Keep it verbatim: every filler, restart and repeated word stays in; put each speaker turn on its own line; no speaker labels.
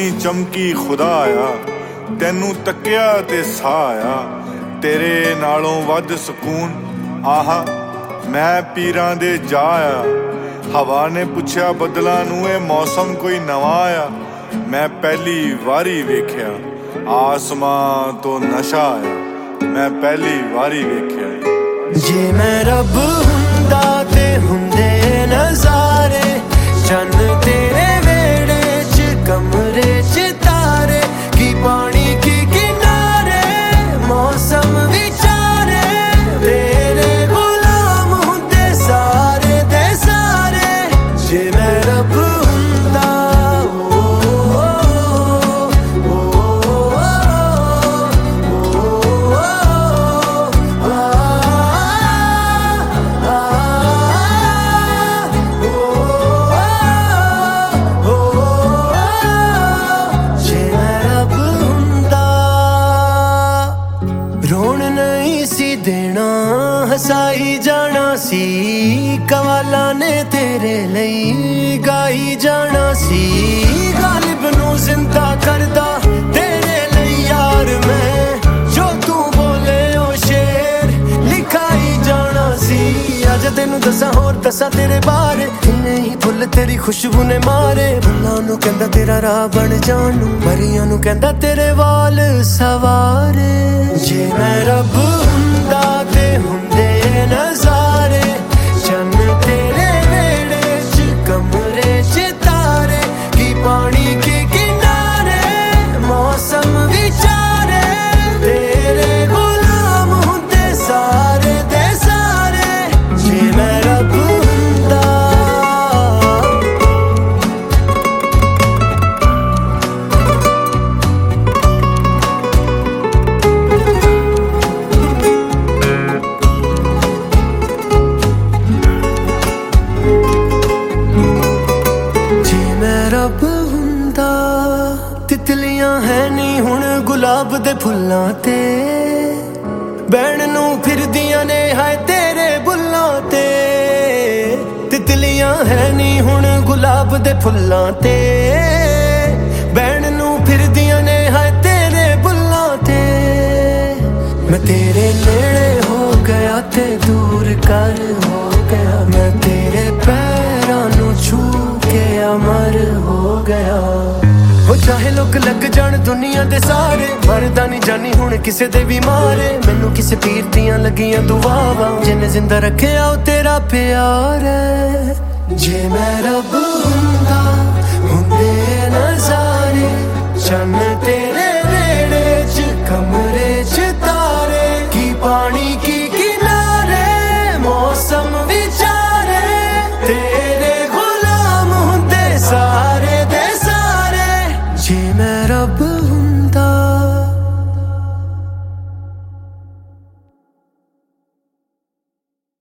रोशनी चमकी खुदाया, तैनू तक्या ते साया, तेरे नालों वध सकून आहा मैं पीरां दे जाया। हवा ने पुछया बदलां नू ए मौसम कोई नवा आया, मैं पहली वारी वेख्या आसमां तो नशा आया, मैं पहली वारी वेख्या।
जे मैं रब हुंदा ते हुंदे नज़ारे, चन्न तेरे वेड़े च कमरे च तारे, की पानी की किनारे मौसम विचारे, तेरे गुलाम हुंदे सारे दे सारे। जे मैं रब हुंदा देना हसाई जाना सी, कवाला ने तेरे लई गाई जाना सी, गालिब नू जिंदा करदा तेरे लई यार मैं, जो तू बोले ओ शेर लिखाई जाना सी। अज तेनू दसा होर दसा तेरे बारे, नहीं फुल तेरी खुशबू ने मारे, फुल्लां नू कहंदा तेरा राह बन जान, मरियां नू कहंदा तेरे वाल सवारे। जे मैं रब हुंदा ते हुंदे नज़ारे, चन्न तेरे वेड़े च कमरे च तारे, की पानी के किनारे मौसम विचारे, तेरे गुलाम हुंदे सारे दे सारे। जे मैं रब हुंदा रब हुंदा, तितलियां है नी हुण गुलाब दे फुल्लां ते, बैण नू फिरदियां ने हाय तेरे बुल्लां ते, तितलियां है नी हुण गुलाब दे फुल्लां ते, बैण नू फिरदियां ने हाय तेरे बुल्लां ते। मैं तेरे नेड़े हो गया ते दूर कर हो गया, मैं तेरे पैरां नू छू के अमर हो गया। वो चाहे लोग लग जान दुनिया दे सारे, मरदा नहीं जानी हुण किसे दे भी मारे, मैनू किसे पीर दियां लगियां दुआवां, जिन्ने जिंदा रखेआ ओ तेरा प्यार है। जे मैं रब हुंदा हुंदे नज़ारे, चन्न